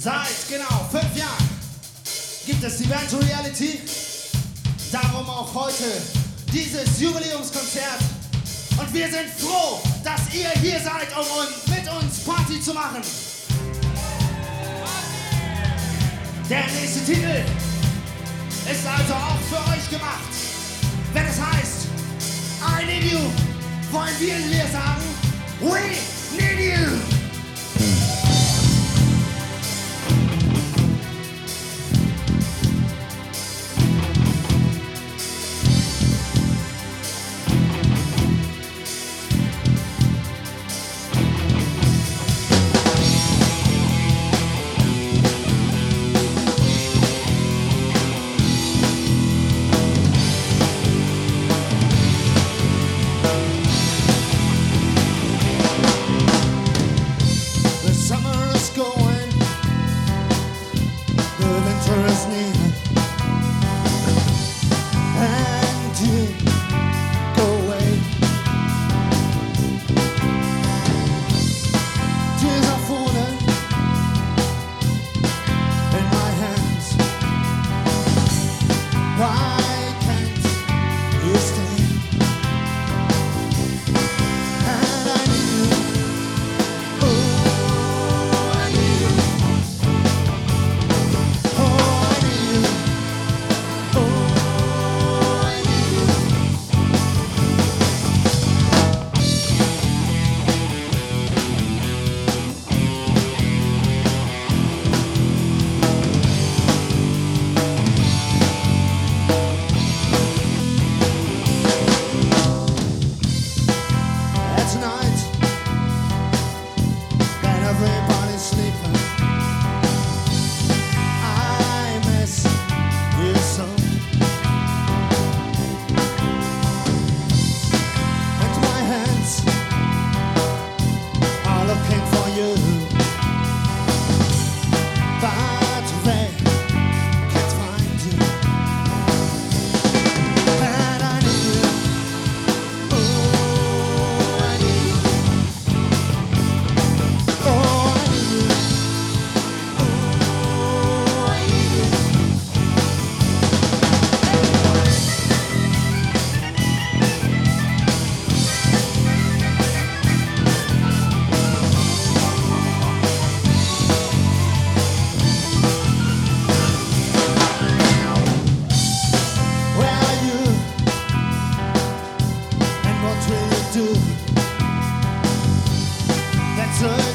Seit genau 5 Jahren gibt es die Virtual Reality. Darum auch heute dieses Jubiläumskonzert. Und wir sind froh, dass ihr hier seid, um mit uns Party zu machen. Der nächste Titel ist also auch für euch gemacht. Wenn es heißt I Need You, wollen wir hier sagen We Need You. That's